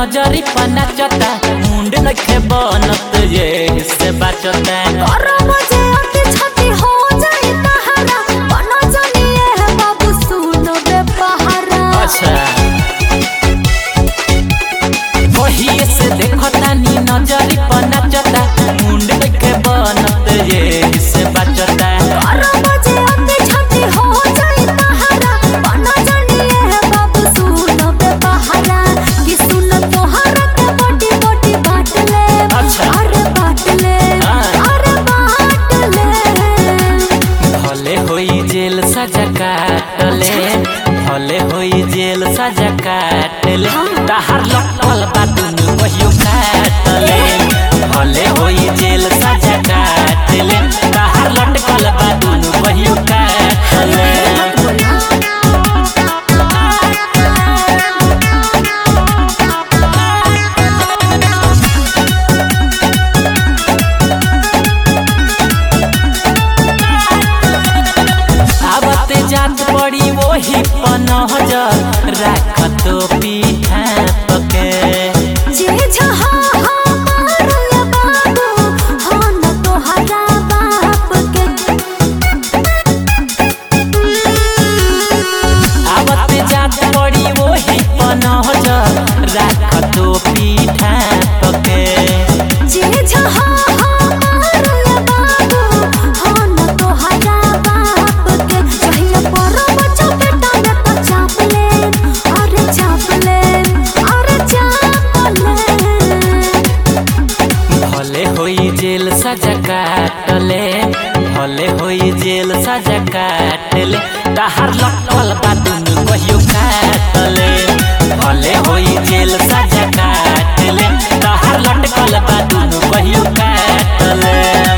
नजरी पर नाचता मुंड नखे बनत ये से बचता वही से देखो तानी नजरी पर नाचता मुंड नखे बनत ये से बचता जेल सजा काटले भले होई जेल सजा काटले तहार लटल बातुन कहियो काटले भले होई जेल सजा काटले तहार लटल बातुन कहियो काटले जात पड़ी वही पनहजर राख तो पीठा पके जे जहा हमारा बाबू हो न तोहरा बाप के आवत जात पड़ी वही पनहजर राख तो पीठा पके जे जहा हमारा बाबू हो न तोहरा बाप के जेल सजा काटले भले होई जेल सजा काटले तहार लटल बातुन कहियो काटले भले होई जेल सजा काटले तहार लटल बातुन कहियो काटले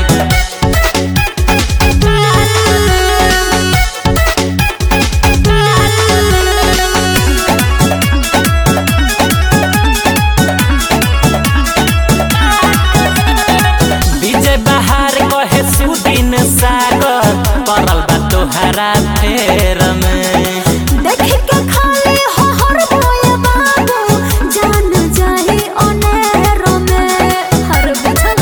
सागर परल बा तोहरा फेर में देख के खाली हो हर बोए बाबू जान जाही अनेर में हर बुझल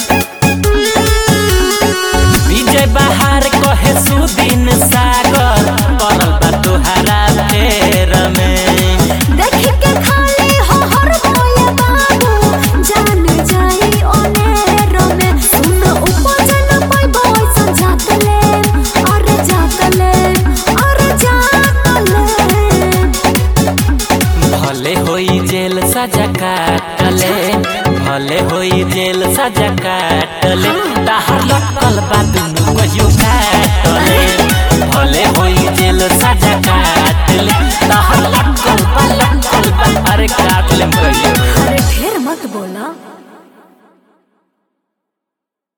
विजय बहार कहे सुदिन सागर परल बा तोहरा फेर में देख के खाली हो हर बोए बाबू जान जाही अनेर में सुन उपजन भले होई जेल सजा काटले भले होई जेल सजा काटले